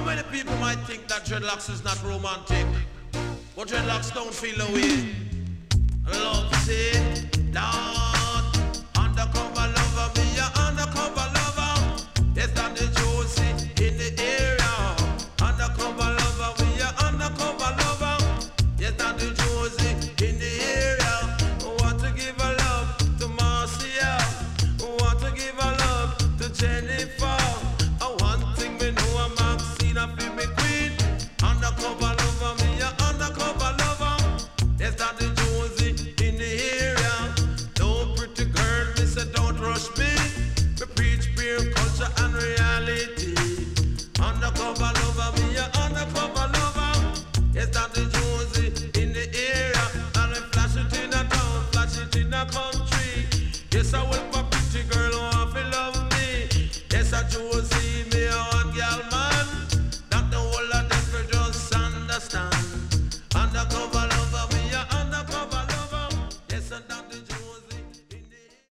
many people might think that dreadlocks is not romantic, but dreadlocks don't feel the way. Love, see, Lord, undercover lover, me a undercover lover. Yes, that the truth.